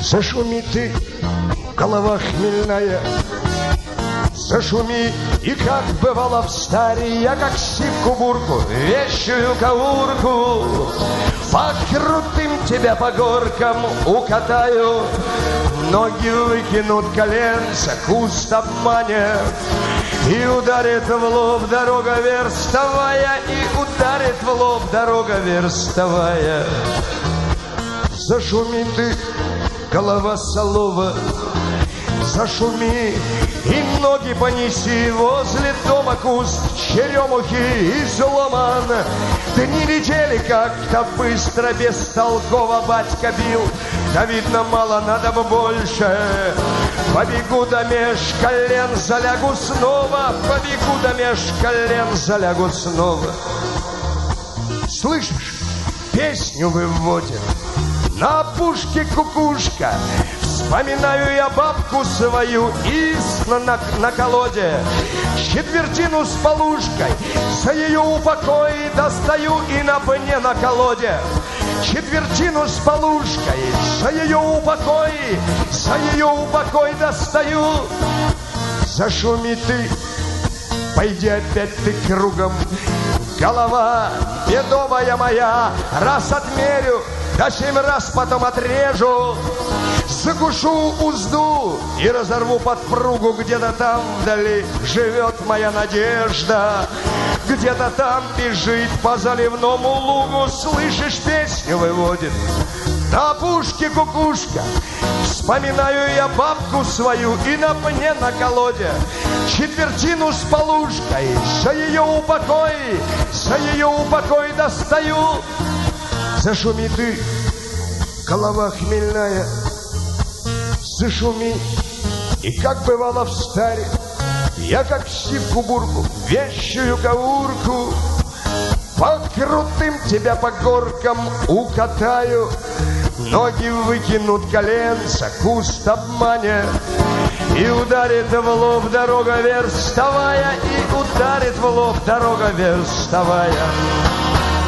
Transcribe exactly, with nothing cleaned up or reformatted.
Зашуми ты, голова хмельная, зашуми, и как бывало в старе, я как сивку-бурку, вещую каурку, по крутым тебя по горкам укатаю, ноги выкинут коленца, куст обманет, и ударит в лоб дорога верстовая, и ударит в лоб дорога верстовая. Зашуми ты, голова солова, зашуми, и ноги понеси возле дома куст черемухи и сломан. Дни летели как-то быстро, бестолково батька бил, да видно мало, надо бы больше. Побегу до меж колен, залягу снова, побегу до меж колен, залягу снова. Слышишь, песню выводит на опушке кукушка. Вспоминаю я бабку свою истно на, на колоде. Четвертину с полушкой за ее упокой достаю и на пне на колоде. Четвертину с полушкой за ее упокой, за ее упокой достаю. Зашуми ты, пойди опять ты кругом, голова бедовая моя, раз отмерю, да семь раз потом отрежу. Закушу узду и разорву подпругу. Где-то там вдали живет моя надежда, где-то там бежит по заливному лугу. Слышишь, песню выводит на опушке кукушка. Вспоминаю я бабку свою и на пне на колоде. Четвертину с полушкой за ее упокой, за ее упокой достаю. Зашуми ты, голова хмельная, зашуми, и как бывало в старе, я как сивку-бурку, вещую каурку, по крутым тебя по горкам укатаю, ноги выкинут коленца, куст обманет, и ударит в лоб дорога верстовая, и ударит в лоб дорога верстовая.